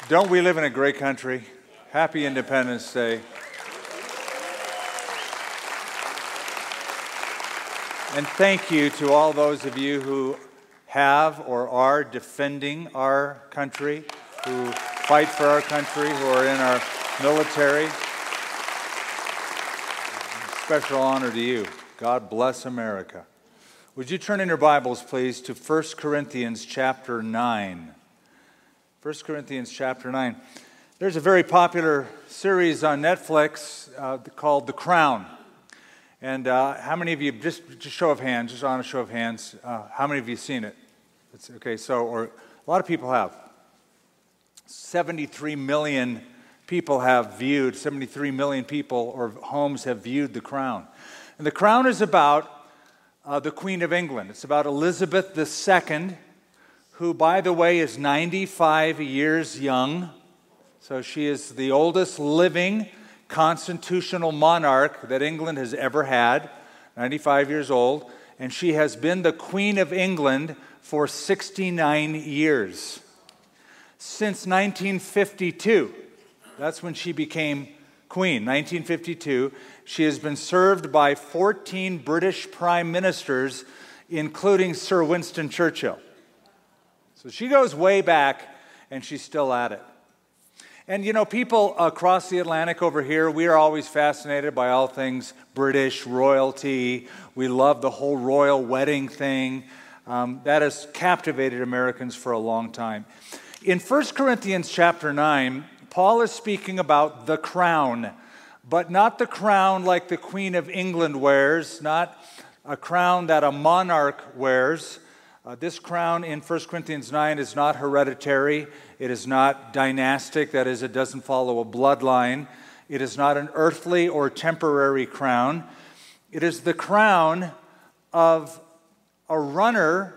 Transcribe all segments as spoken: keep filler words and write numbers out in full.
Don't we live in a great country? Happy Independence Day. And thank you to all those of you who have or are defending our country, who fight for our country, who are in our military. Special honor to you. God bless America. Would you turn in your Bibles, please, to First Corinthians chapter nine. First Corinthians chapter nine. There's a very popular series on Netflix uh, called The Crown. And uh, how many of you, just, just show of hands, just on a show of hands, uh, how many of you have seen it? It's, okay, so, or a lot of people have. seventy-three million people have viewed, seventy-three million people or homes have viewed The Crown. And The Crown is about uh, the Queen of England. It's about Elizabeth the Second, who, by the way, is ninety-five years young. So she is the oldest living constitutional monarch that England has ever had, ninety-five years old. And she has been the Queen of England for sixty-nine years. Since nineteen fifty-two, that's when she became queen, nineteen fifty-two. She has been served by fourteen British prime ministers, including Sir Winston Churchill. So she goes way back, and she's still at it. And, you know, people across the Atlantic over here, we are always fascinated by all things British, royalty. We love the whole royal wedding thing. Um, that has captivated Americans for a long time. In First Corinthians chapter nine, Paul is speaking about the crown, but not the crown like the Queen of England wears, not a crown that a monarch wears. Uh, this crown in First Corinthians nine is not hereditary. It is not dynastic. That is, it doesn't follow a bloodline. It is not an earthly or temporary crown. It is the crown of a runner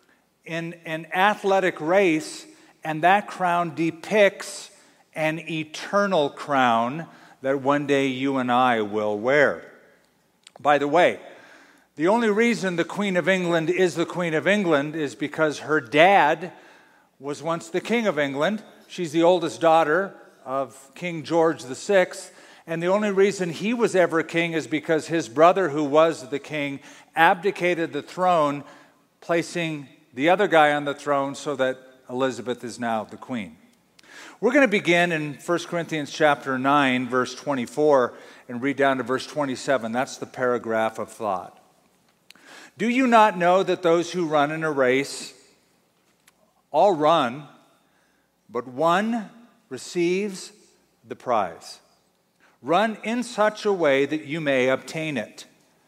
in an athletic race, and that crown depicts an eternal crown that one day you and I will wear. By the way, the only reason the Queen of England is the Queen of England is because her dad was once the King of England. She's the oldest daughter of King George the Sixth, and the only reason he was ever king is because his brother, who was the king, abdicated the throne, placing the other guy on the throne so that Elizabeth is now the queen. We're going to begin in First Corinthians chapter nine, verse twenty-four, and read down to verse twenty-seven. That's the paragraph of thought. Do you not know that those who run in a race all run, but one receives the prize? Run in such a way that you may obtain it.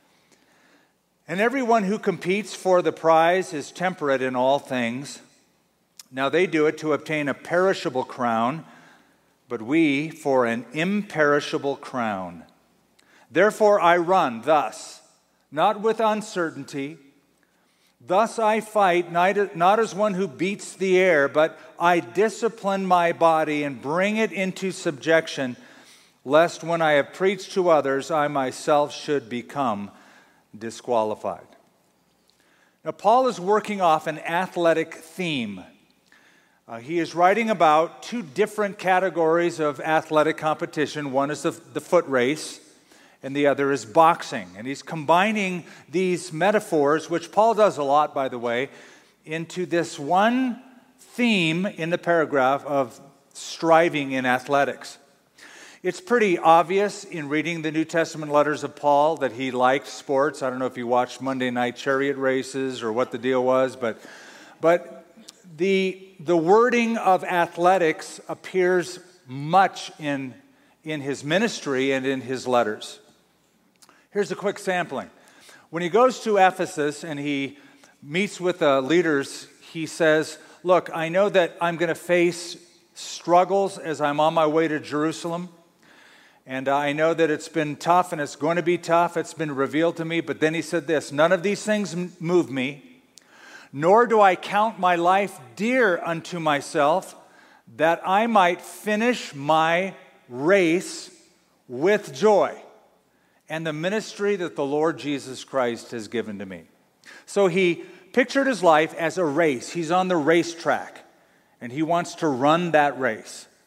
And everyone who competes for the prize is temperate in all things. Now they do it to obtain a perishable crown, but we for an imperishable crown. Therefore I run thus, not with uncertainty. Thus I fight, not as one who beats the air, but I discipline my body and bring it into subjection, lest when I have preached to others, I myself should become disqualified. Now, Paul is working off an athletic theme. Uh, he is writing about two different categories of athletic competition. One is the, the foot race, and the other is boxing. And he's combining these metaphors, which Paul does a lot, by the way, into this one theme in the paragraph of striving in athletics. It's pretty obvious in reading the New Testament letters of Paul that he liked sports. I don't know if you watched Monday night chariot races or what the deal was, but, but the, the wording of athletics appears much in, in his ministry and in his letters. Here's a quick sampling. When he goes to Ephesus and he meets with the leaders, he says, look, I know that I'm going to face struggles as I'm on my way to Jerusalem. And I know that it's been tough and it's going to be tough. It's been revealed to me. But then he said this, none of these things move me, nor do I count my life dear unto myself, that I might finish my race with joy and the ministry that the Lord Jesus Christ has given to me. So he pictured his life as a race. He's on the racetrack, and he wants to run that race.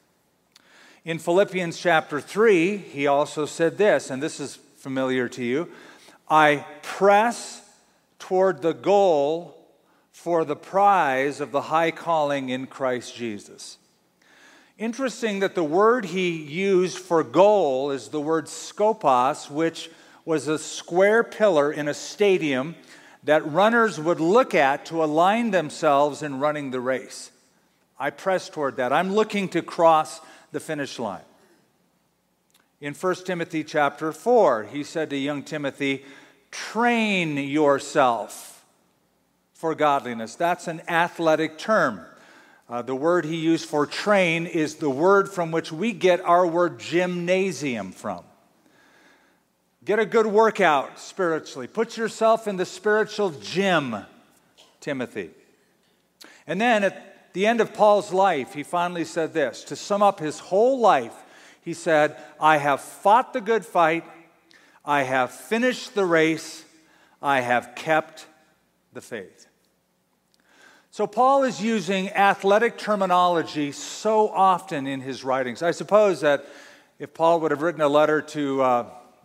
In Philippians chapter three, he also said this, and this is familiar to you, I press toward the goal for the prize of the high calling in Christ Jesus. Interesting that the word he used for goal is the word skopos, which was a square pillar in a stadium that runners would look at to align themselves in running the race. I press toward that. I'm looking to cross the finish line. In First Timothy chapter four, he said to young Timothy, train yourself for godliness. That's an athletic term. Uh, the word he used for train is the word from which we get our word gymnasium from. Get a good workout spiritually. Put yourself in the spiritual gym, Timothy. And then at the end of Paul's life, he finally said this. To sum up his whole life, he said, I have fought the good fight, I have finished the race, I have kept the faith. So Paul is using athletic terminology so often in his writings. I suppose that if Paul would have written a letter to uh,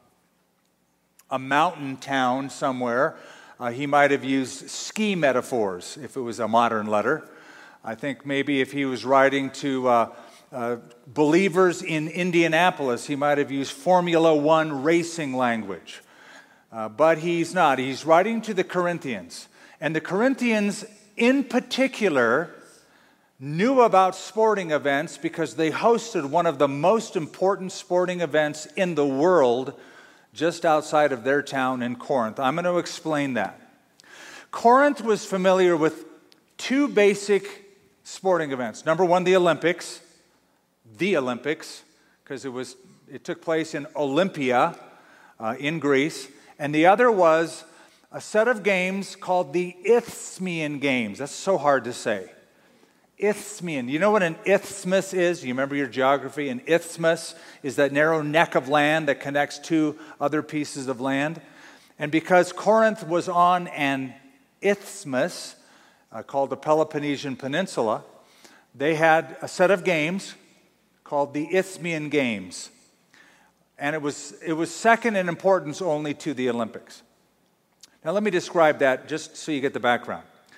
a mountain town somewhere, uh, he might have used ski metaphors if it was a modern letter. I think maybe if he was writing to uh, uh, believers in Indianapolis, he might have used Formula One racing language. Uh, but he's not. He's writing to the Corinthians. And the Corinthians, in particular, knew about sporting events because they hosted one of the most important sporting events in the world just outside of their town in Corinth. I'm going to explain that. Corinth was familiar with two basic sporting events. Number one, the Olympics. The Olympics, because it was it took place in Olympia uh, in Greece. And the other was a set of games called the Isthmian Games. That's so hard to say. Isthmian. You know what an isthmus is? You remember your geography? An isthmus is that narrow neck of land that connects two other pieces of land. And because Corinth was on an isthmus, Uh, called the Peloponnesian Peninsula, they had a set of games called the Isthmian Games. And it was, it was second in importance only to the Olympics. Now let me describe that just so you get the background.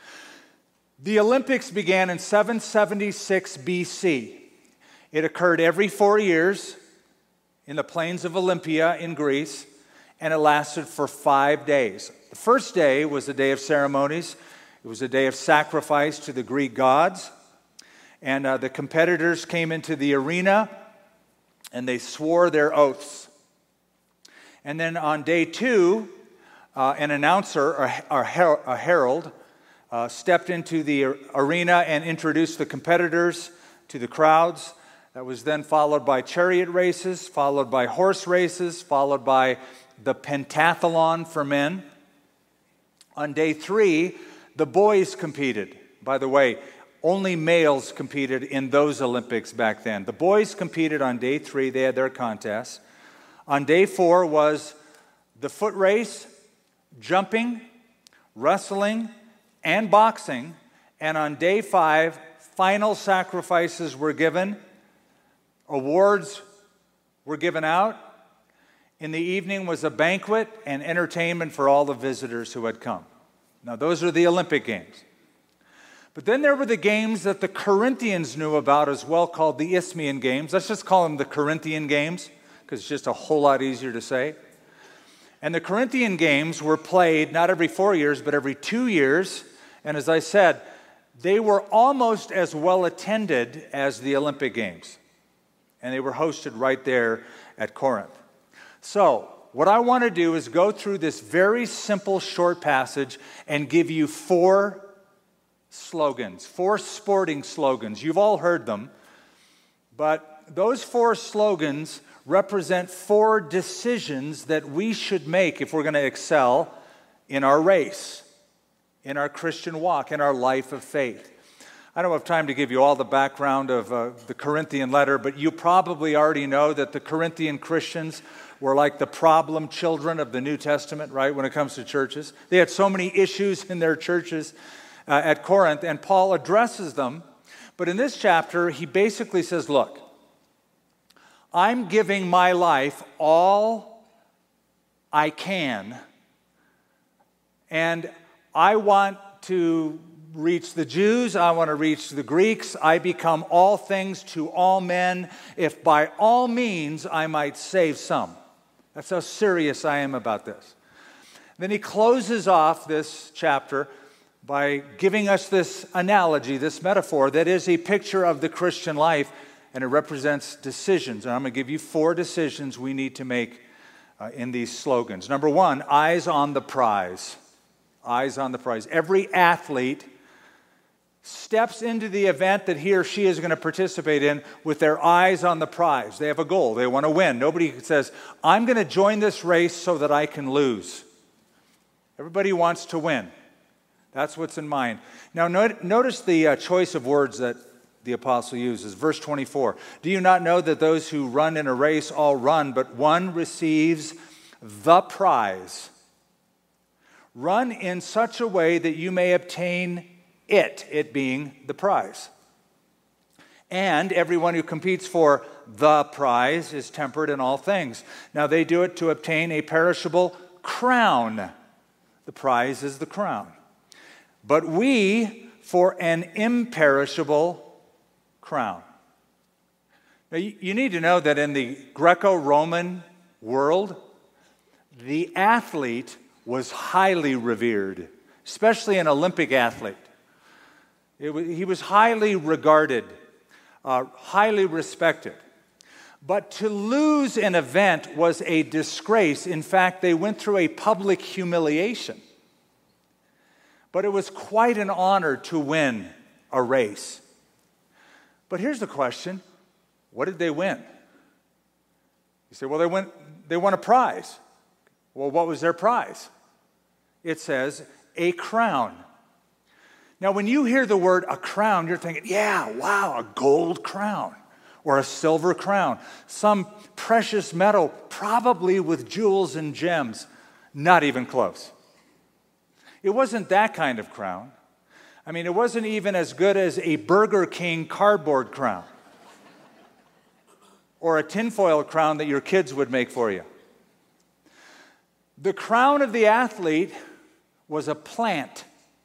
The Olympics began in seven seventy-six B C. It occurred every four years in the plains of Olympia in Greece, and it lasted for five days. The first day was a day of ceremonies. It was a day of sacrifice to the Greek gods. And uh, the competitors came into the arena and they swore their oaths. And then on day two, uh, an announcer, or, or her- a herald, uh, stepped into the arena and introduced the competitors to the crowds. That was then followed by chariot races, followed by horse races, followed by the pentathlon for men. On day three, the boys competed. By the way, only males competed in those Olympics back then. The boys competed on day three. They had their contests. On day four was the foot race, jumping, wrestling, and boxing. And on day five, final sacrifices were given. Awards were given out. In the evening was a banquet and entertainment for all the visitors who had come. Now, those are the Olympic Games. But then there were the games that the Corinthians knew about as well, called the Isthmian Games. Let's just call them the Corinthian Games, because it's just a whole lot easier to say. And the Corinthian Games were played not every four years, but every two years. And as I said, they were almost as well attended as the Olympic Games. And they were hosted right there at Corinth. So, what I want to do is go through this very simple short passage and give you four slogans, four sporting slogans. You've all heard them, but those four slogans represent four decisions that we should make if we're going to excel in our race, in our Christian walk, in our life of faith. I don't have time to give you all the background of uh, the Corinthian letter, but you probably already know that the Corinthian Christians were like the problem children of the New Testament, right, when it comes to churches. They had so many issues in their churches uh, at Corinth, and Paul addresses them. But in this chapter, he basically says, look, I'm giving my life all I can, and I want to reach the Jews, I want to reach the Greeks. I become all things to all men, if by all means I might save some. That's how serious I am about this. Then he closes off this chapter by giving us this analogy, this metaphor that is a picture of the Christian life, and it represents decisions. And I'm going to give you four decisions we need to make uh, in these slogans. Number one, eyes on the prize. Eyes on the prize. Every athlete steps into the event that he or she is going to participate in with their eyes on the prize. They have a goal. They want to win. Nobody says, I'm going to join this race so that I can lose. Everybody wants to win. That's what's in mind. Now, not, notice the uh, choice of words that the apostle uses. Verse twenty-four. Do you not know that those who run in a race all run, but one receives the prize? Run in such a way that you may obtain it, it being the prize. And everyone who competes for the prize is temperate in all things. Now they do it to obtain a perishable crown. The prize is the crown. But we for an imperishable crown. Now you, you need to know that in the Greco-Roman world, the athlete was highly revered, especially an Olympic athlete. It was, he was highly regarded, uh, highly respected. But to lose an event was a disgrace. In fact, they went through a public humiliation. But it was quite an honor to win a race. But here's the question. What did they win? You say, well, they won, they won a prize. Well, what was their prize? It says, a crown. Now, when you hear the word a crown, you're thinking, yeah, wow, a gold crown or a silver crown, some precious metal, probably with jewels and gems. Not even close. It wasn't that kind of crown. I mean, it wasn't even as good as a Burger King cardboard crown or a tinfoil crown that your kids would make for you. The crown of the athlete was a plant.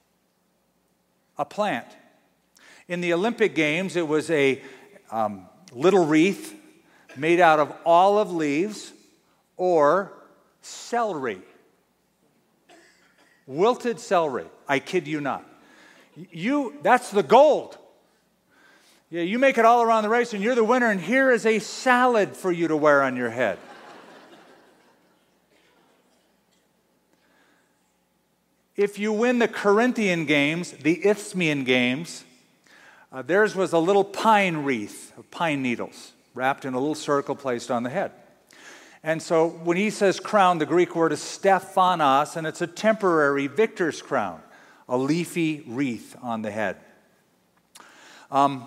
A plant. In the Olympic Games, it was a um, little wreath made out of olive leaves or celery. Wilted celery. I kid you not. You, that's the gold. Yeah, you make it all around the race and you're the winner, and here is a salad for you to wear on your head. If you win the Corinthian Games, the Isthmian Games, uh, theirs was a little pine wreath of pine needles wrapped in a little circle placed on the head. And so when he says crown, the Greek word is stephanos, and it's a temporary victor's crown, a leafy wreath on the head. Um,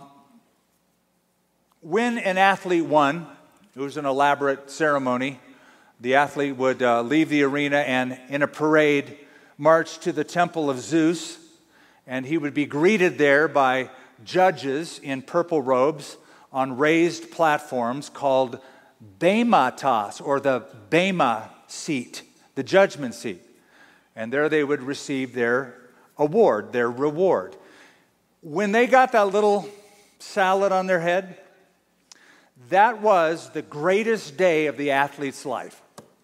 when an athlete won, it was an elaborate ceremony. The athlete would uh, leave the arena and in a parade march to the temple of Zeus, and he would be greeted there by judges in purple robes on raised platforms called bematos, or the bema seat, the judgment seat. And there they would receive their award, their reward. When they got that little salad on their head, that was the greatest day of the athlete's life.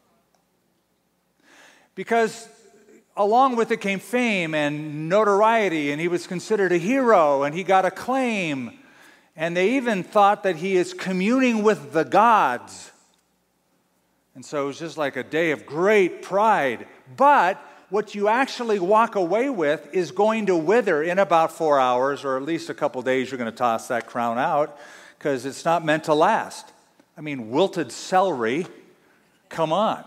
Because along with it came fame and notoriety, and he was considered a hero, and he got acclaim. And they even thought that he is communing with the gods. And so it was just like a day of great pride. But what you actually walk away with is going to wither in about four hours, or at least a couple days. You're going to toss that crown out because it's not meant to last. I mean, wilted celery, come on.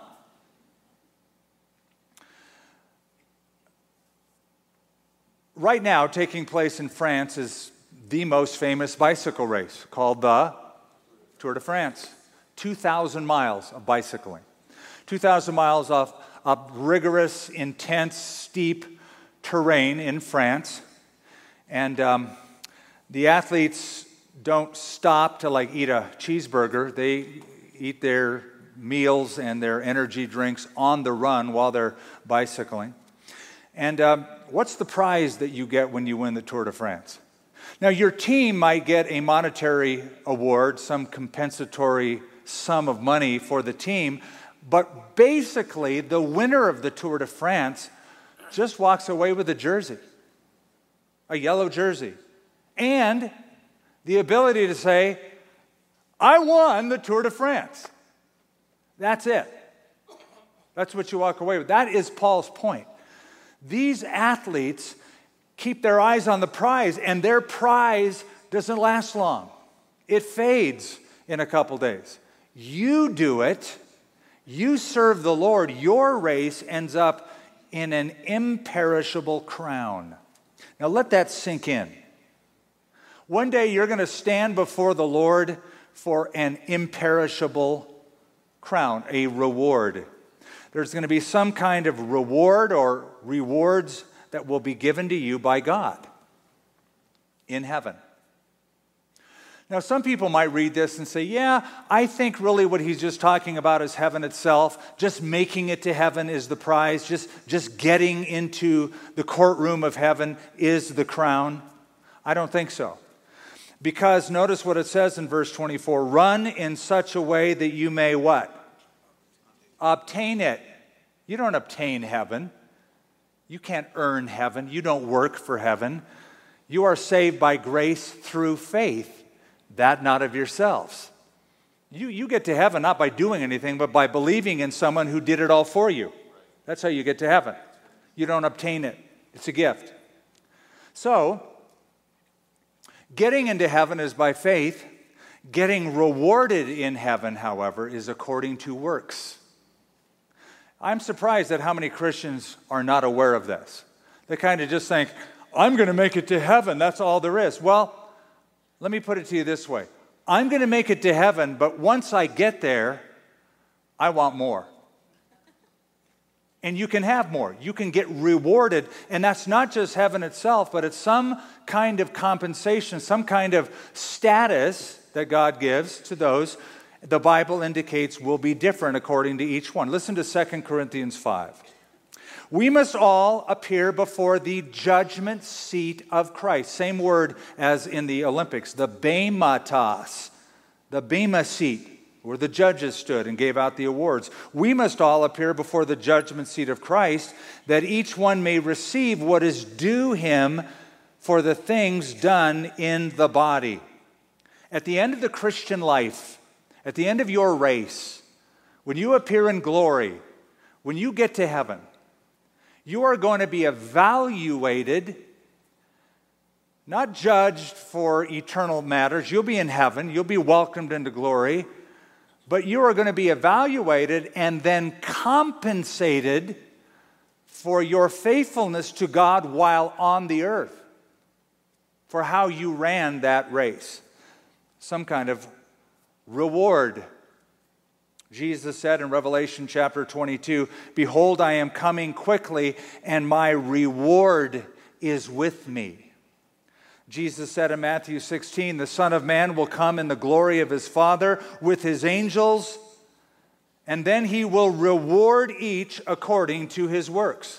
Right now, taking place in France is the most famous bicycle race called the Tour de France. two thousand miles of bicycling. two thousand miles of, of rigorous, intense, steep terrain in France. And um, the athletes don't stop to like eat a cheeseburger. They eat their meals and their energy drinks on the run while they're bicycling. And um, what's the prize that you get when you win the Tour de France? Now, your team might get a monetary award, some compensatory sum of money for the team, but basically the winner of the Tour de France just walks away with a jersey, a yellow jersey, and the ability to say, I won the Tour de France. That's it. That's what you walk away with. That is Paul's point. These athletes keep their eyes on the prize, and their prize doesn't last long. It fades in a couple days. You do it. You serve the Lord. Your race ends up in an imperishable crown. Now let that sink in. One day you're going to stand before the Lord for an imperishable crown, a reward. There's going to be some kind of reward or rewards that will be given to you by God in heaven. Now, some people might read this and say, yeah, I think really what he's just talking about is heaven itself. Just making it to heaven is the prize. Just, just getting into the courtroom of heaven is the crown. I don't think so. Because notice what it says in verse twenty-four, run in such a way that you may what? Obtain it. You don't obtain heaven. You can't earn heaven. You don't work for heaven. You are saved by grace through faith, that not of yourselves. You, you get to heaven not by doing anything, but by believing in someone who did it all for you. That's how you get to heaven. You don't obtain it. It's a gift. So, getting into heaven is by faith. Getting rewarded in heaven, however, is according to works. I'm surprised at how many Christians are not aware of this. They kind of just think, I'm going to make it to heaven. That's all there is. Well, let me put it to you this way. I'm going to make it to heaven, but once I get there, I want more. And you can have more. You can get rewarded. And that's not just heaven itself, but it's some kind of compensation, some kind of status that God gives to those the Bible indicates will be different according to each one. Listen to Second Corinthians five. We must all appear before the judgment seat of Christ. Same word as in the Olympics, the bematos, the bema seat, where the judges stood and gave out the awards. We must all appear before the judgment seat of Christ, that each one may receive what is due him for the things done in the body. At the end of the Christian life, at the end of your race, when you appear in glory, when you get to heaven, you are going to be evaluated, not judged for eternal matters. You'll be in heaven. You'll be welcomed into glory. But you are going to be evaluated and then compensated for your faithfulness to God while on the earth, for how you ran that race. Some kind of reward. Jesus said in Revelation chapter twenty-two, behold, I am coming quickly, and my reward is with me. Jesus said in Matthew sixteen, the Son of Man will come in the glory of his Father with his angels, and then he will reward each according to his works.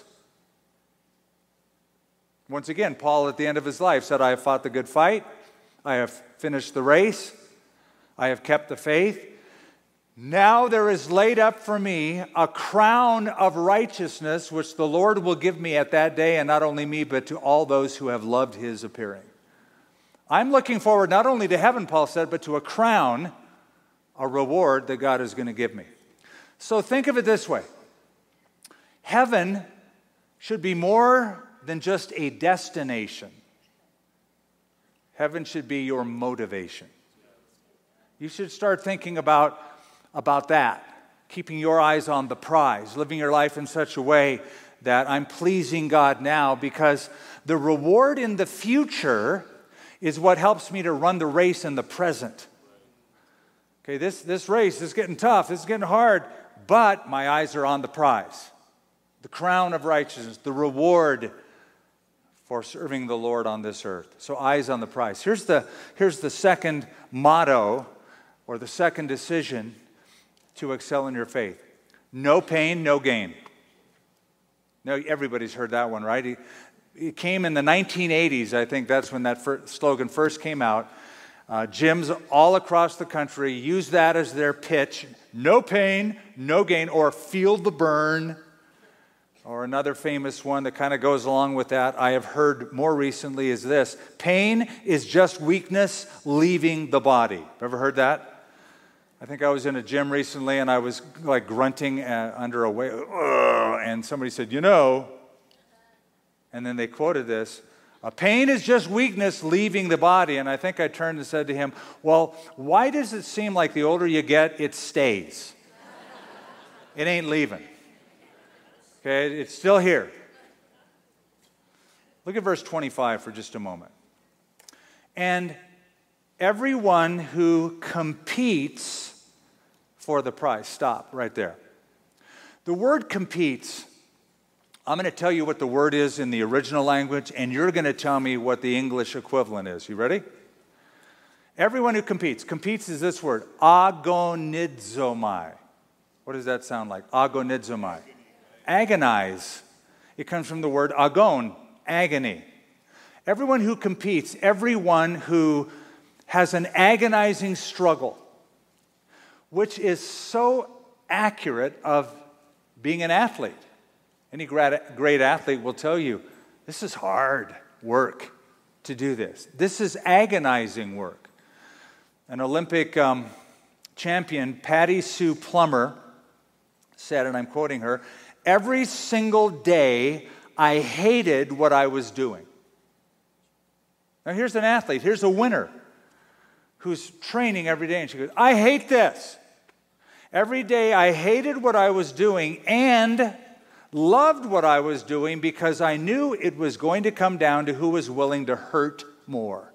Once again, Paul at the end of his life said, I have fought the good fight, I have finished the race, I have kept the faith. Now there is laid up for me a crown of righteousness, which the Lord will give me at that day, and not only me, but to all those who have loved his appearing. I'm looking forward not only to heaven, Paul said, but to a crown, a reward that God is going to give me. So think of it this way. Heaven should be more than just a destination. Heaven should be your motivation. You should start thinking about, about that, keeping your eyes on the prize, living your life in such a way that I'm pleasing God now, because the reward in the future is what helps me to run the race in the present. Okay, this, this race is getting tough, it's getting hard, but my eyes are on the prize, the crown of righteousness, the reward for serving the Lord on this earth. So eyes on the prize. Here's the, here's the second motto, or the second decision to excel in your faith. No pain, no gain. No, everybody's heard that one, right? It, it came in the nineteen eighties, I think that's when that first slogan first came out. Uh, gyms all across the country use that as their pitch. No pain, no gain, or feel the burn. Or another famous one that kind of goes along with that, I have heard more recently, is this. Pain is just weakness leaving the body. Ever heard that? I think I was in a gym recently and I was like grunting uh, under a weight, and somebody said, you know, and then they quoted this, "A pain is just weakness leaving the body." And I think I turned and said to him, well, why does it seem like the older you get, it stays? It ain't leaving. Okay, it's still here. Look at verse twenty-five for just a moment. And everyone who competes for the prize. Stop right there. The word competes, I'm going to tell you what the word is in the original language, and you're going to tell me what the English equivalent is. You ready? Everyone who competes. Competes is this word, agonizomai. What does that sound like? Agonizomai. Agonize. It comes from the word agon, agony. Everyone who competes, everyone who has an agonizing struggle, which is so accurate of being an athlete. Any great athlete will tell you, this is hard work to do this. This is agonizing work. An Olympic um, champion, Patty Sue Plummer, said, and I'm quoting her, "Every single day I hated what I was doing." Now here's an athlete, here's a winner who's training every day, and she goes, "I hate this. Every day I hated what I was doing and loved what I was doing because I knew it was going to come down to who was willing to hurt more."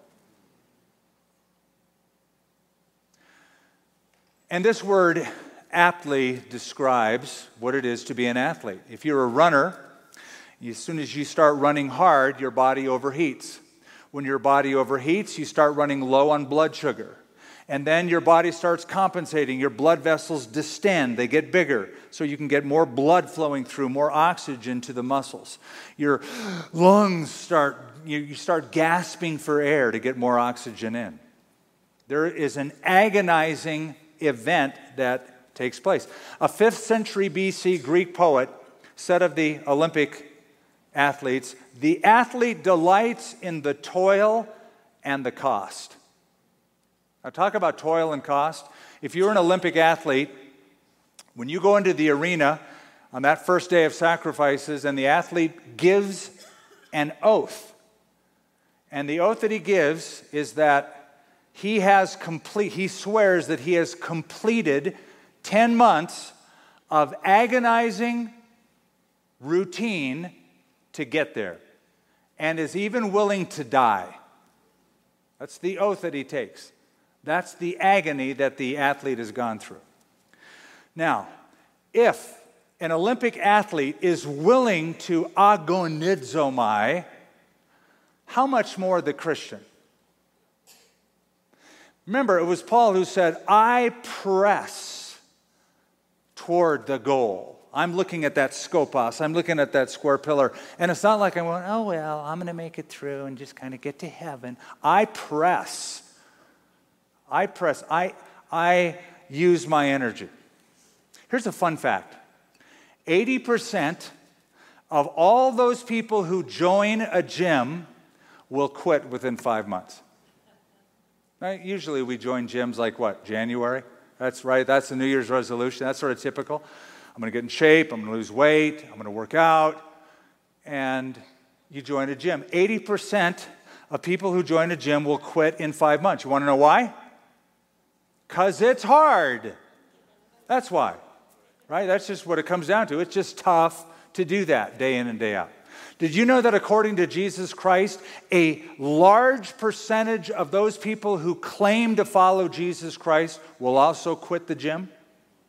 And this word aptly describes what it is to be an athlete. If you're a runner, as soon as you start running hard, your body overheats. When your body overheats, you start running low on blood sugar. And then your body starts compensating. Your blood vessels distend. They get bigger so you can get more blood flowing through, more oxygen to the muscles. Your lungs start, you start gasping for air to get more oxygen in. There is an agonizing event that takes place. A fifth century B C Greek poet said of the Olympic athletes, "The athlete delights in the toil and the cost." Now talk about toil and cost. If you're an Olympic athlete, when you go into the arena on that first day of sacrifices and the athlete gives an oath, and the oath that he gives is that he has complete, he swears that he has completed ten months of agonizing routine to get there, and is even willing to die. That's the oath that he takes. That's the agony that the athlete has gone through. Now, if an Olympic athlete is willing to agonizomai, how much more the Christian? Remember, it was Paul who said, "I press toward the goal." I'm looking at that skopos. I'm looking at that square pillar. And it's not like I'm going, oh, well, I'm going to make it through and just kind of get to heaven. I press. I press. I, I use my energy. Here's a fun fact. eighty percent of all those people who join a gym will quit within five months. Right? Usually we join gyms like what, January? That's right. That's the New Year's resolution. That's sort of typical. I'm going to get in shape, I'm going to lose weight, I'm going to work out, and you join a gym. eighty percent of people who join a gym will quit in five months. You want to know why? Because it's hard. That's why, right? That's just what it comes down to. It's just tough to do that day in and day out. Did you know that according to Jesus Christ, a large percentage of those people who claim to follow Jesus Christ will also quit the gym?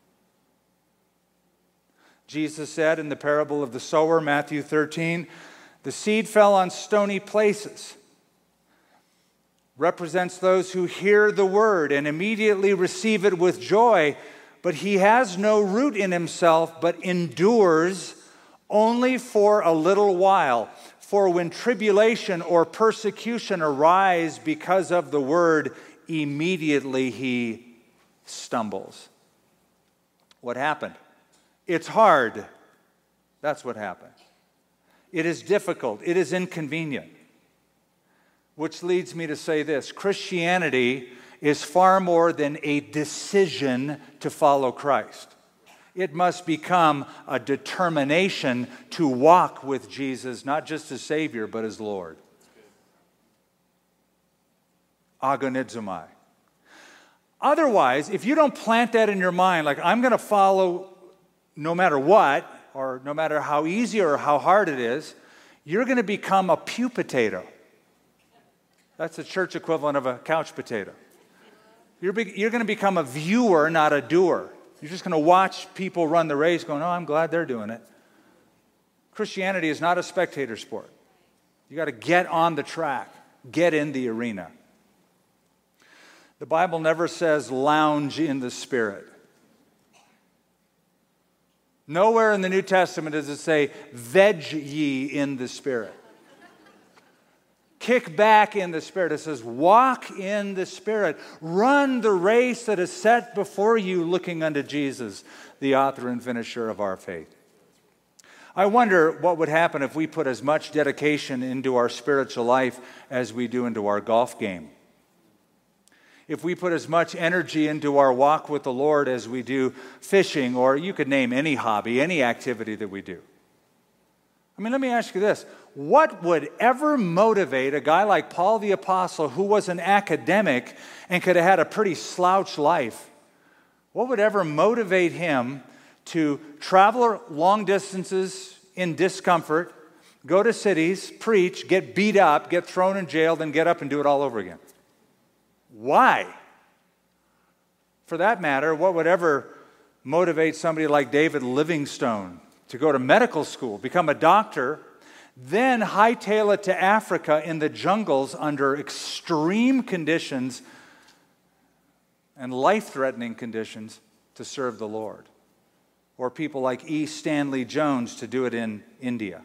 Jesus said in the parable of the sower, Matthew thirteen, The seed fell on stony places. Represents those who hear the word and immediately receive it with joy, but he has no root in himself, but endures only for a little while. For when tribulation or persecution arise because of the word, immediately he stumbles. What happened? It's hard. That's what happened. It is difficult. It is inconvenient. Which leads me to say this: Christianity is far more than a decision to follow Christ. It must become a determination to walk with Jesus, not just as Savior, but as Lord. Agonizomai. Otherwise, if you don't plant that in your mind, like I'm going to follow no matter what, or no matter how easy or how hard it is, you're going to become a pew potato. That's the church equivalent of a couch potato. You're, be, you're going to become a viewer, not a doer. You're just going to watch people run the race going, oh, I'm glad they're doing it. Christianity is not a spectator sport. You got to get on the track, get in the arena. The Bible never says lounge in the Spirit. Nowhere in the New Testament does it say veg ye in the Spirit. Kick back in the Spirit. It says, walk in the Spirit. Run the race that is set before you, looking unto Jesus, the author and finisher of our faith. I wonder what would happen if we put as much dedication into our spiritual life as we do into our golf game. If we put as much energy into our walk with the Lord as we do fishing, or you could name any hobby, any activity that we do. I mean, let me ask you this. What would ever motivate a guy like Paul the Apostle, who was an academic and could have had a pretty slouch life? What would ever motivate him to travel long distances in discomfort, go to cities, preach, get beat up, get thrown in jail, then get up and do it all over again? Why? For that matter, what would ever motivate somebody like David Livingstone to go to medical school, become a doctor, then hightail it to Africa in the jungles under extreme conditions and life-threatening conditions to serve the Lord? Or people like E. Stanley Jones to do it in India.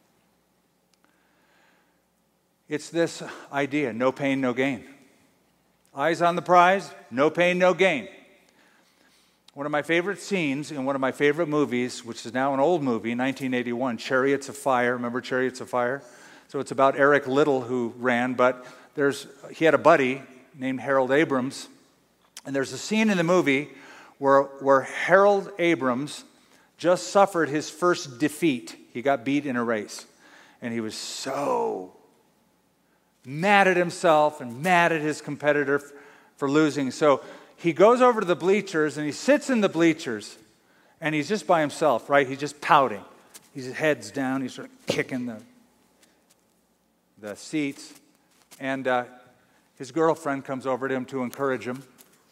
It's this idea, no pain, no gain. Eyes on the prize, no pain, no gain. One of my favorite scenes in one of my favorite movies, which is now an old movie, nineteen eighty-one, Chariots of Fire. Remember Chariots of Fire? So it's about Eric Liddell who ran, but there's he had a buddy named Harold Abrams, and there's a scene in the movie where, where Harold Abrams just suffered his first defeat. He got beat in a race, and he was so mad at himself and mad at his competitor for losing. So he goes over to the bleachers and he sits in the bleachers and he's just by himself, right? He's just pouting. His head's down. He's sort of kicking the, the seats. And uh, his girlfriend comes over to him to encourage him.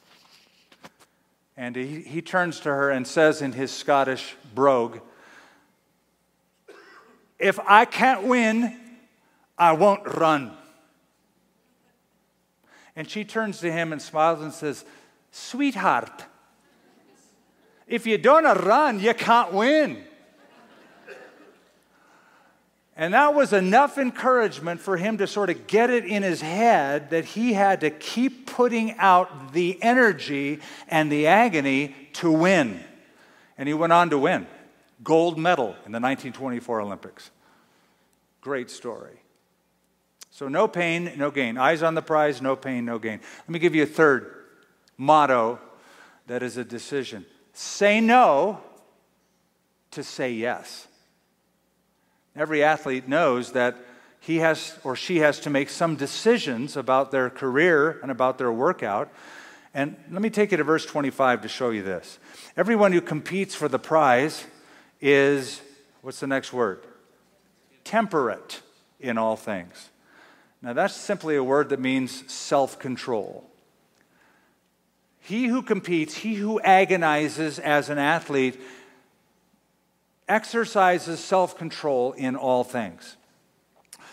And he, he turns to her and says in his Scottish brogue, "If I can't win, I won't run." And she turns to him and smiles and says, "Sweetheart, if you don't run, you can't win." And that was enough encouragement for him to sort of get it in his head that he had to keep putting out the energy and the agony to win. And he went on to win. Gold medal in the nineteen twenty-four Olympics. Great story. So no pain, no gain. Eyes on the prize, no pain, no gain. Let me give you a third motto that is a decision. Say no to say yes. Every athlete knows that he has or she has to make some decisions about their career and about their workout. And let me take you to verse twenty-five to show you this. Everyone who competes for the prize is, what's the next word? Temperate in all things. Now that's simply a word that means self-control. He who competes, he who agonizes as an athlete, exercises self-control in all things.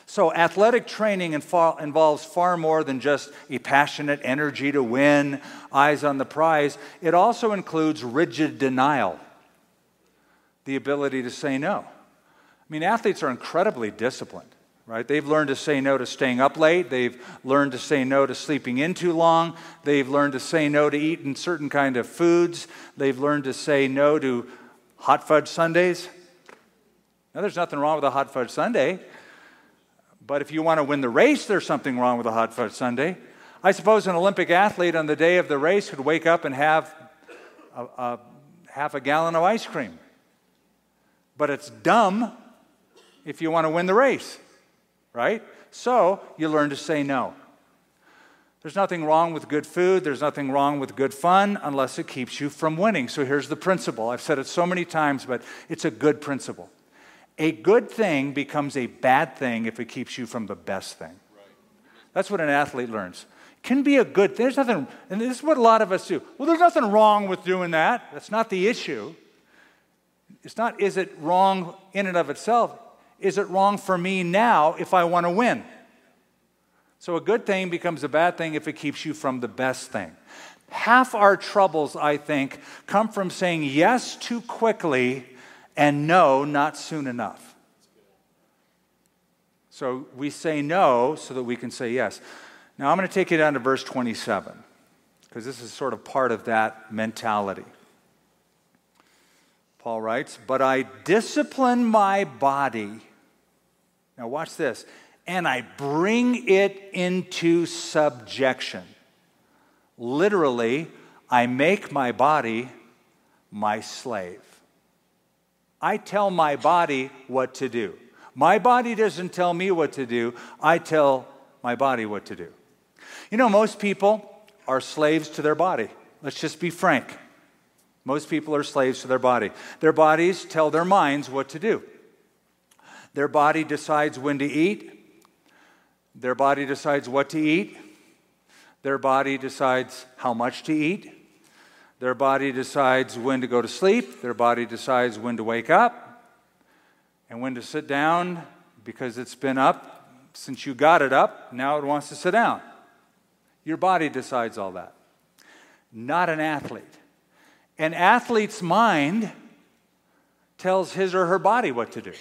So athletic training involves far more than just a passionate energy to win, eyes on the prize. It also includes rigid denial, the ability to say no. I mean, athletes are incredibly disciplined, right? They've learned to say no to staying up late. They've learned to say no to sleeping in too long. They've learned to say no to eating certain kind of foods. They've learned to say no to hot fudge sundaes. Now, there's nothing wrong with a hot fudge sundae. But if you want to win the race, there's something wrong with a hot fudge sundae. I suppose an Olympic athlete on the day of the race could wake up and have a, a, half a gallon of ice cream. But it's dumb if you want to win the race, right? So you learn to say no. There's nothing wrong with good food. There's nothing wrong with good fun unless it keeps you from winning. So here's the principle. I've said it so many times, but it's a good principle. A good thing becomes a bad thing if it keeps you from the best thing. That's what an athlete learns. It can be a good thing. There's nothing, and this is what a lot of us do. Well, there's nothing wrong with doing that. That's not the issue. It's not, is it wrong in and of itself? Is it wrong for me now if I want to win? So a good thing becomes a bad thing if it keeps you from the best thing. Half our troubles, I think, come from saying yes too quickly and no, not soon enough. So we say no so that we can say yes. Now I'm going to take you down to verse twenty-seven, because this is sort of part of that mentality. Paul writes, "But I discipline my body." Now watch this. "And I bring it into subjection." Literally, I make my body my slave. I tell my body what to do. My body doesn't tell me what to do. I tell my body what to do. You know, most people are slaves to their body. Let's just be frank. Most people are slaves to their body. Their bodies tell their minds what to do. Their body decides when to eat. Their body decides what to eat. Their body decides how much to eat. Their body decides when to go to sleep. Their body decides when to wake up and when to sit down, because it's been up since you got it up. Now it wants to sit down. Your body decides all that. Not an athlete. An athlete's mind tells his or her body what to do.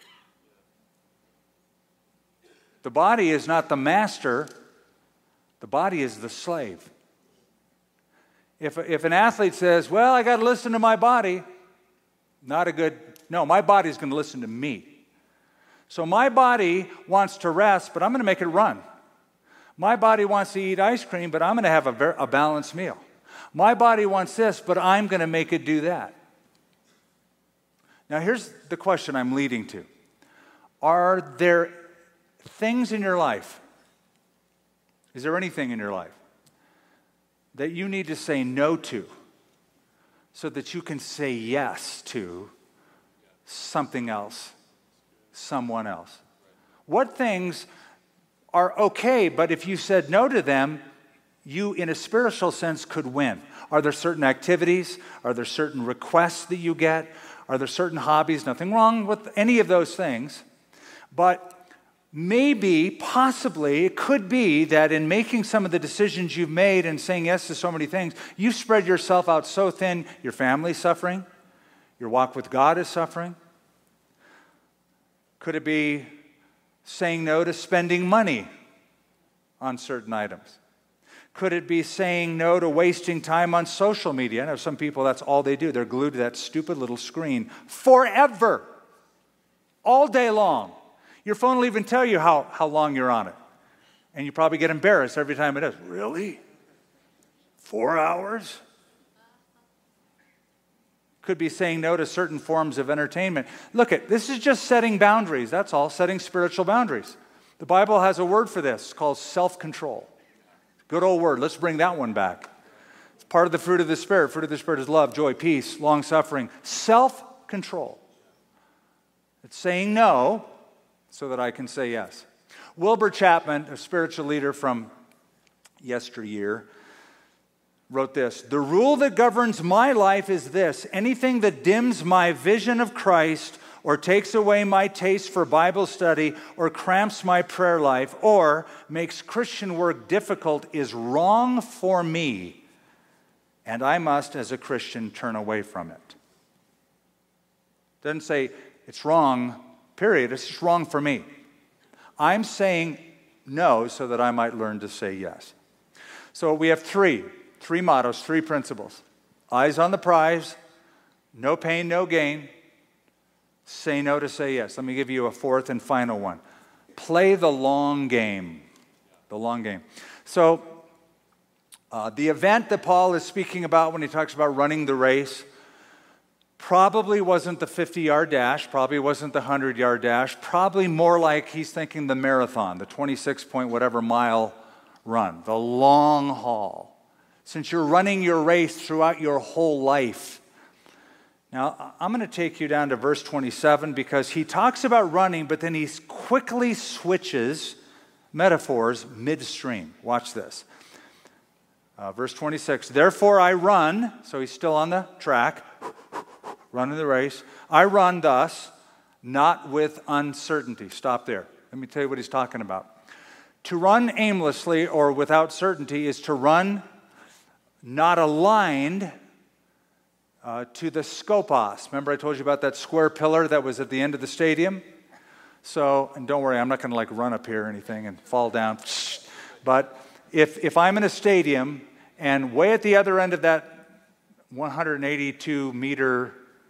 The body is not the master. The body is the slave. If, if an athlete says, well, I got to listen to my body, not a good, no, my body's going to listen to me. So my body wants to rest, but I'm going to make it run. My body wants to eat ice cream, but I'm going to have a, ver- a balanced meal. My body wants this, but I'm going to make it do that. Now here's the question I'm leading to. Are there things in your life, is there anything in your life that you need to say no to so that you can say yes to something else, someone else? What things are okay, but if you said no to them, you, in a spiritual sense, could win? Are there certain activities? Are there certain requests that you get? Are there certain hobbies? Nothing wrong with any of those things. But maybe, possibly, it could be that in making some of the decisions you've made and saying yes to so many things, you've spread yourself out so thin, your family's suffering, your walk with God is suffering. Could it be saying no to spending money on certain items? Could it be saying no to wasting time on social media? I know some people, that's all they do. They're glued to that stupid little screen forever, all day long. Your phone will even tell you how, how long you're on it. And you probably get embarrassed every time it does. Really? Four hours? Could be saying no to certain forms of entertainment. Look, at this is just setting boundaries. That's all, setting spiritual boundaries. The Bible has a word for this. It's called self-control. Good old word. Let's bring that one back. It's part of the fruit of the Spirit. Fruit of the Spirit is love, joy, peace, long-suffering. Self-control. It's saying no so that I can say yes. Wilbur Chapman, a spiritual leader from yesteryear, wrote this: "The rule that governs my life is this: anything that dims my vision of Christ or takes away my taste for Bible study, or cramps my prayer life, or makes Christian work difficult is wrong for me, and I must, as a Christian, turn away from it. It doesn't say it's wrong, period. It's just wrong for me. I'm saying no so that I might learn to say yes. So we have three, three mottos, three principles. Eyes on the prize, no pain, no gain. Say no to say yes. Let me give you a fourth and final one. Play the long game. The long game. So, uh, the event that Paul is speaking about when he talks about running the race probably wasn't the fifty-yard dash, probably wasn't the hundred-yard dash, probably more like he's thinking the marathon, the twenty-six point whatever mile run, the long haul. Since you're running your race throughout your whole life. Now, I'm going to take you down to verse twenty-seven because he talks about running, but then he quickly switches metaphors midstream. Watch this. Uh, verse twenty-six, therefore I run, so he's still on the track, running the race. I run thus, not with uncertainty. Stop there. Let me tell you what he's talking about. To run aimlessly or without certainty is to run not aligned Uh, to the skopos. Remember I told you about that square pillar that was at the end of the stadium? So, and don't worry, I'm not going to like run up here or anything and fall down. But if, if I'm in a stadium and way at the other end of that one hundred eighty-two meter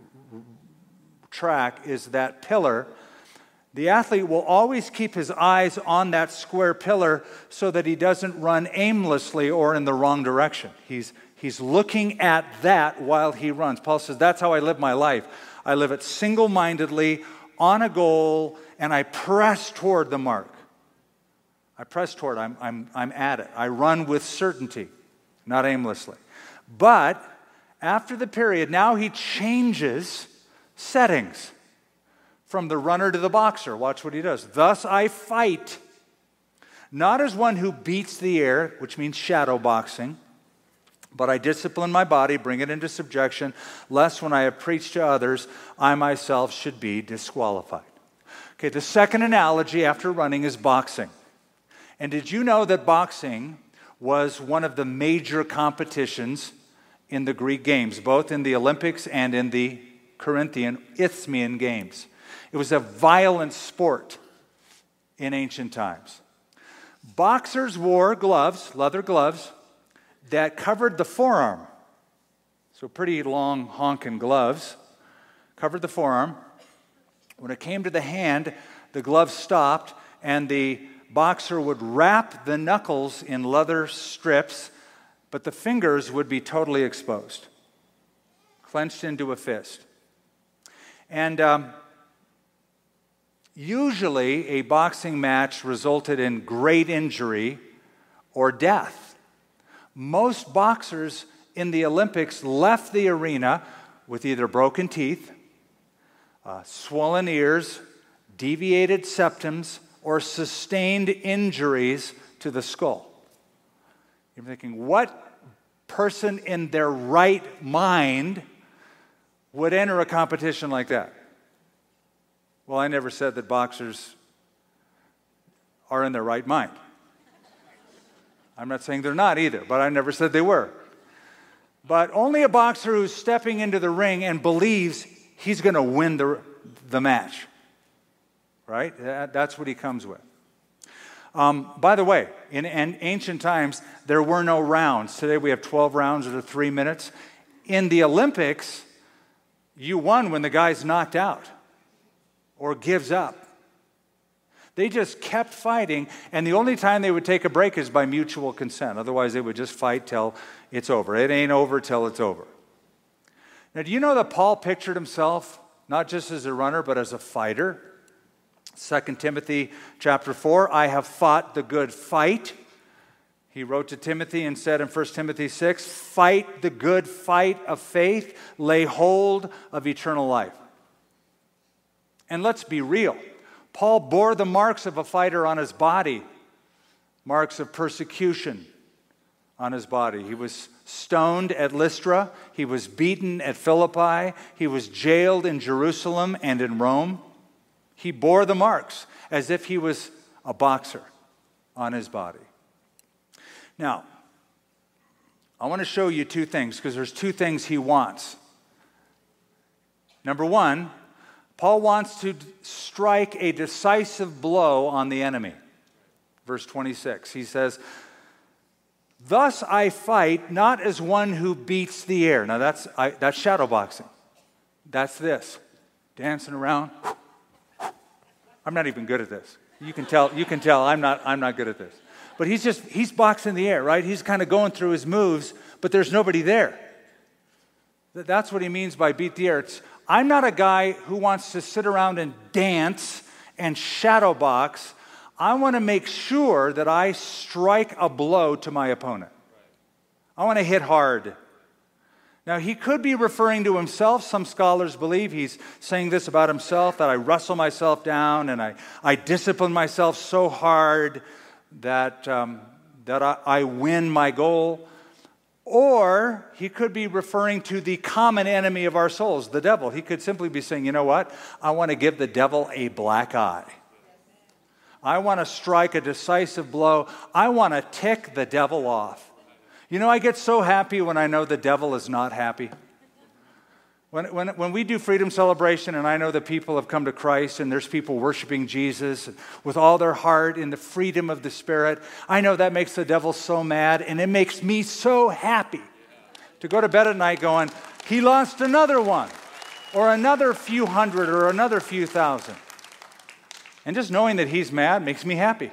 track is that pillar, the athlete will always keep his eyes on that square pillar so that he doesn't run aimlessly or in the wrong direction. He's He's looking at that while he runs. Paul says, that's how I live my life. I live it single-mindedly, on a goal, and I press toward the mark. I press toward, I'm, I'm, I'm at it. I run with certainty, not aimlessly. But after the period, now he changes settings from the runner to the boxer. Watch what he does. Thus I fight, not as one who beats the air, which means shadow boxing, but I discipline my body, bring it into subjection, lest when I have preached to others, I myself should be disqualified. Okay, the second analogy after running is boxing. And did you know that boxing was one of the major competitions in the Greek games, both in the Olympics and in the Corinthian Isthmian games? It was a violent sport in ancient times. Boxers wore gloves, leather gloves, that covered the forearm. So pretty long honking gloves covered the forearm. When it came to the hand, the glove stopped and the boxer would wrap the knuckles in leather strips, but the fingers would be totally exposed, clenched into a fist. And um, usually a boxing match resulted in great injury or death. Most boxers in the Olympics left the arena with either broken teeth, uh, swollen ears, deviated septums, or sustained injuries to the skull. You're thinking, what person in their right mind would enter a competition like that? Well, I never said that boxers are in their right mind. I'm not saying they're not either, but I never said they were. But only a boxer who's stepping into the ring and believes he's going to win the, the match, right? That, that's what he comes with. Um, by the way, in, in ancient times, there were no rounds. Today we have twelve rounds that are three minutes. In the Olympics, you won when the guy's knocked out or gives up. They just kept fighting, and the only time they would take a break is by mutual consent. Otherwise, they would just fight till it's over. It ain't over till it's over. Now, do you know that Paul pictured himself not just as a runner, but as a fighter? Second Timothy chapter four, I have fought the good fight. He wrote to Timothy and said in First Timothy six, fight the good fight of faith, lay hold of eternal life. And let's be real. Paul bore the marks of a fighter on his body, marks of persecution, on his body. He was stoned at Lystra. He was beaten at Philippi. He was jailed in Jerusalem and in Rome. He bore the marks as if he was a boxer on his body. Now, I want to show you two things because there's two things he wants. Number one, Paul wants to strike a decisive blow on the enemy. Verse twenty-six, he says, "Thus I fight not as one who beats the air." Now that's I, that's shadow boxing. That's this, dancing around. I'm not even good at this. You can tell. You can tell I'm not. I'm not good at this. But he's just he's boxing the air, right? He's kind of going through his moves, but there's nobody there. That's what he means by beat the air. It's, I'm not a guy who wants to sit around and dance and shadow box. I want to make sure that I strike a blow to my opponent. I want to hit hard. Now, he could be referring to himself. Some scholars believe he's saying this about himself, that I wrestle myself down and I, I discipline myself so hard that, um, that I, I win my goal. Or he could be referring to the common enemy of our souls, the devil. He could simply be saying, you know what? I want to give the devil a black eye. I want to strike a decisive blow. I want to tick the devil off. You know, I get so happy when I know the devil is not happy. When, when, when we do Freedom Celebration and I know that people have come to Christ and there's people worshiping Jesus with all their heart in the freedom of the Spirit, I know that makes the devil so mad, and it makes me so happy to go to bed at night going, he lost another one, or another few hundred, or another few thousand. And just knowing that he's mad makes me happy.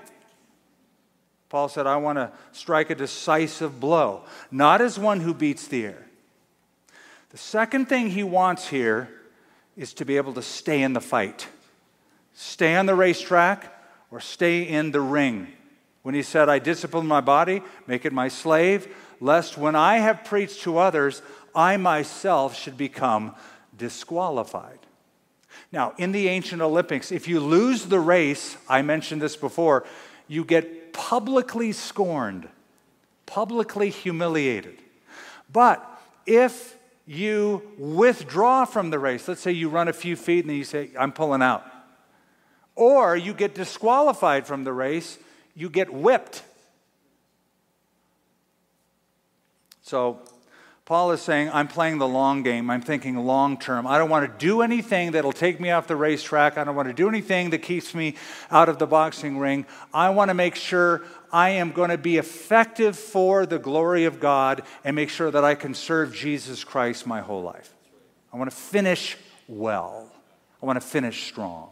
Paul said, I want to strike a decisive blow, not as one who beats the air. The second thing he wants here is to be able to stay in the fight. Stay on the racetrack or stay in the ring. When he said, I discipline my body, make it my slave, lest when I have preached to others, I myself should become disqualified. Now, in the ancient Olympics, if you lose the race, I mentioned this before, you get publicly scorned, publicly humiliated. But if you withdraw from the race, let's say you run a few feet and then you say, I'm pulling out. Or you get disqualified from the race, you get whipped. So Paul is saying, I'm playing the long game. I'm thinking long term. I don't want to do anything that'll take me off the racetrack. I don't want to do anything that keeps me out of the boxing ring. I want to make sure I am going to be effective for the glory of God and make sure that I can serve Jesus Christ my whole life. I want to finish well. I want to finish strong.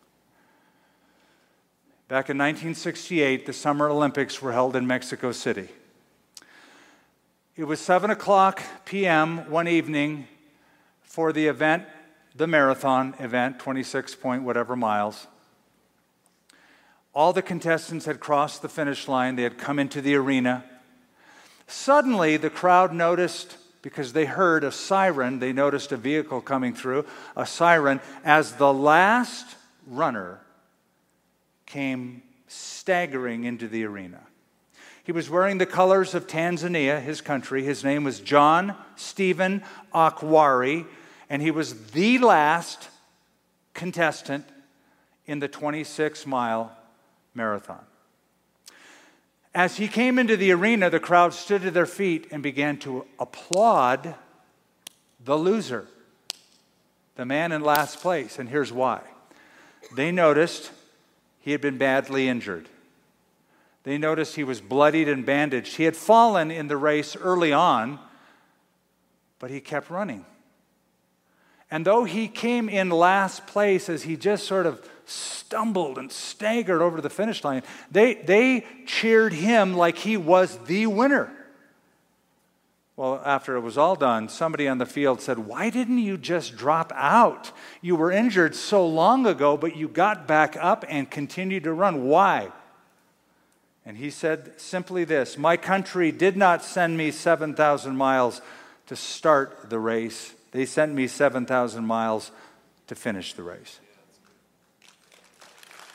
Back in nineteen sixty-eight, the Summer Olympics were held in Mexico City. It was seven o'clock p.m. one evening for the event, the marathon event, twenty-six point whatever miles. All the contestants had crossed the finish line. They had come into the arena. Suddenly, the crowd noticed, because they heard a siren, they noticed a vehicle coming through, a siren, as the last runner came staggering into the arena. He was wearing the colors of Tanzania, his country. His name was John Stephen Akwari, and he was the last contestant in the twenty-six mile marathon. As he came into the arena, the crowd stood to their feet and began to applaud the loser, the man in last place. And here's why. They noticed he had been badly injured. They noticed he was bloodied and bandaged. He had fallen in the race early on, but he kept running. And though he came in last place as he just sort of stumbled and staggered over the finish line, they, they cheered him like he was the winner. Well, after it was all done, somebody on the field said, why didn't you just drop out? You were injured so long ago, but you got back up and continued to run. Why? And he said simply this, my country did not send me seven thousand miles to start the race. They sent me seven thousand miles to finish the race.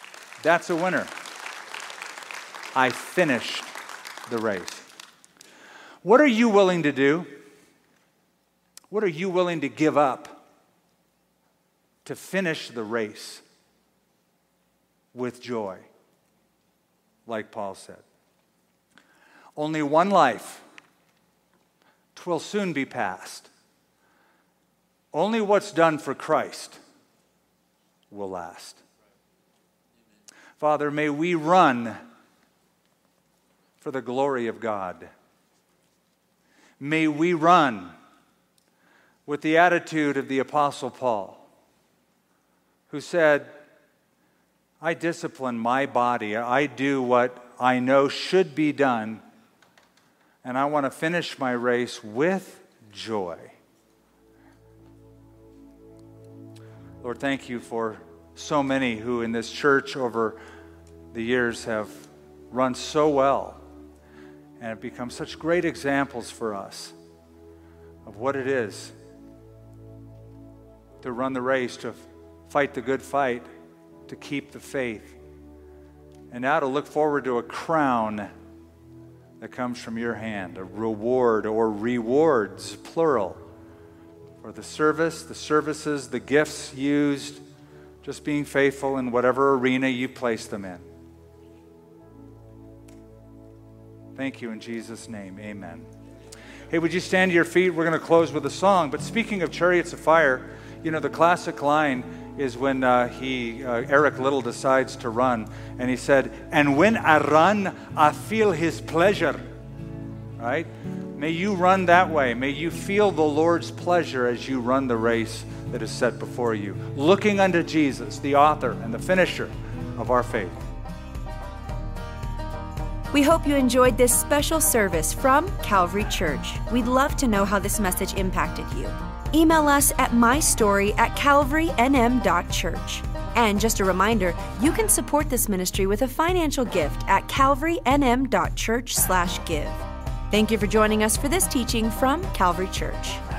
That's a winner. I finished the race. What are you willing to do? What are you willing to give up to finish the race with joy, like Paul said? Only one life. 'Twill soon be past. Only what's done for Christ will last. Father, may we run for the glory of God. May we run with the attitude of the Apostle Paul, who said, I discipline my body. I do what I know should be done, and I want to finish my race with joy. Lord, thank you for so many who in this church over the years have run so well and have become such great examples for us of what it is to run the race, to fight the good fight, to keep the faith, and now to look forward to a crown that comes from your hand, a reward or rewards, plural, for the service, the services, the gifts used, just being faithful in whatever arena you place them in. Thank you in Jesus' name, amen. Hey, would you stand to your feet? We're going to close with a song. But speaking of Chariots of Fire, you know, the classic line is when uh, he, uh, Eric Little decides to run, and he said, and when I run, I feel his pleasure, right? May you run that way. May you feel the Lord's pleasure as you run the race that is set before you, looking unto Jesus, the author and the finisher of our faith. We hope you enjoyed this special service from Calvary Church. We'd love to know how this message impacted you. Email us at mystory at calvary n m dot church. And just a reminder, you can support this ministry with a financial gift at calvary n m dot church slash give. Thank you for joining us for this teaching from Calvary Church.